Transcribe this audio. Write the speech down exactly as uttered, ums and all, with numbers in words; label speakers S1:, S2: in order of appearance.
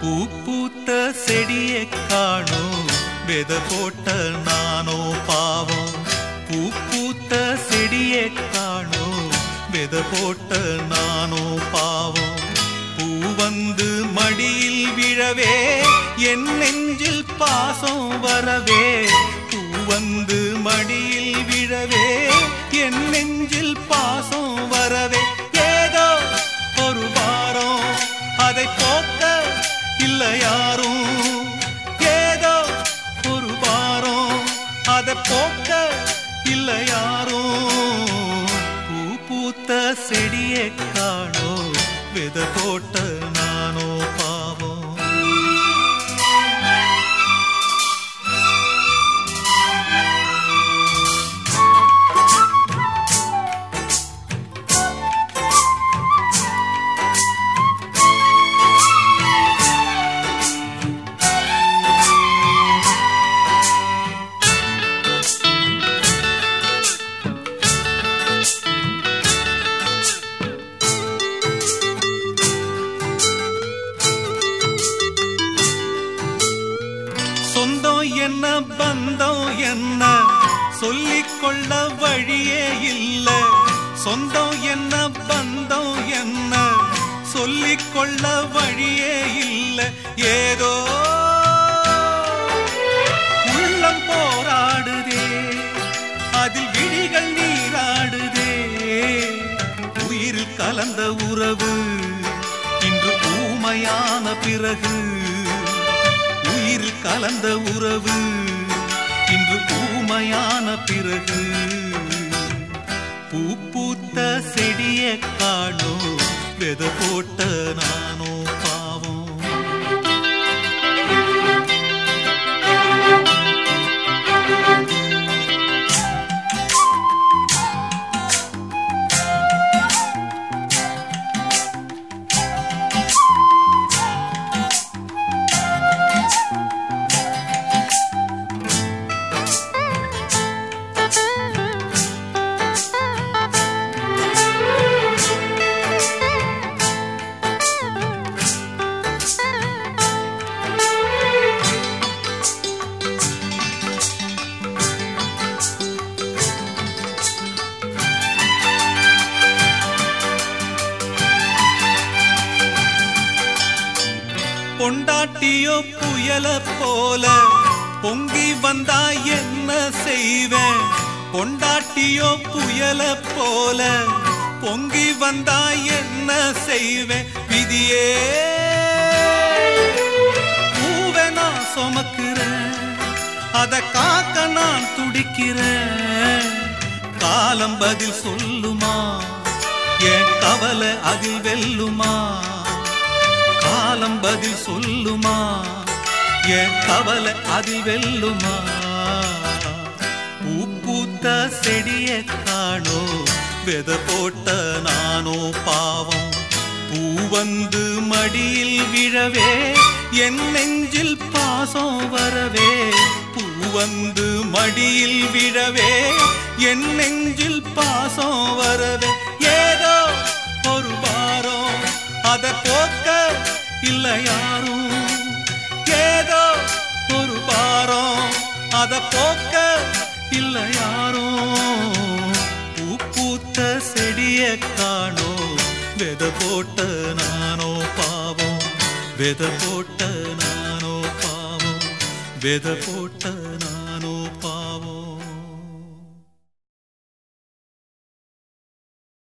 S1: பூ பூத்த செடியை காணோம் வித போட்ட நானோ பாவம். பூ பூத்த செடியை காணோம் வித போட்ட நானோ பாவம். பூ வந்து மடியில் விழவே என் நெஞ்சில் பாசம் வரவே. பூ வந்து மடியில் விழவே என் நெஞ்சில் பாசம் வரவே. ஏதோ ஒரு வாரம் அதை போக்க இல்ல யாரும். ஏதோ ஒரு வாரம் அதை போக்க இல்ல யாரும். பூ பூத்த செடியை காணோ வித போட்ட நானோ பாவம். சொந்தம் என்ன பந்தம் என்ன சொல்லிக்கொள்ள வழியே இல்ல. சொந்தம் என்ன பந்தம் என்ன சொல்லிக்கொள்ள வழியே இல்ல. ஏதோ உள்ளம் போராடுதே அதில் விழிகள் நீராடுதே. உயிரில் கலந்த உறவு இன்று ஊமையான பிறகு. உயிரில் கலந்த உறவு இன்று ஊமையான பிறகு. பூ பூத்த செடியை காணோ வித போட்ட நானோ பாவம். பொண்டாட்டியோ புயல போல பொங்கி வந்தா என்ன செய்வேன். பொண்டாட்டியோ புயல போல பொங்கி வந்தா என்ன செய்வேன். விதியே பூவை நான் சுமக்கிறேன் அத காக்க நான் துடிக்கிறேன். காலம் பதில் சொல்லுமா என் கவலை அதில் வெல்லுமா. காலம் பதில் சொல்லுமா என் கவலை அதில் வெல்லுமா. பூ பூத்த செடியை காணோ வித போட்ட நானோ பாவம். பூ வந்து மடியில் விழவே என் நெஞ்சில் பாசம் வரவே. பூ வந்து மடியில் விழவே என் நெஞ்சில் பாசம் வரவே. ஏதோ ஒரு வாரம் அதை போக்க இல்ல யாரும். ஏதோ ஒரு வாரம் அதை போக்க இல்ல யாரும். பூ பூத்த செடியை காணோ வித போட்ட நானோ பாவம். வித போட்ட நானோ பாவம். வித போட்ட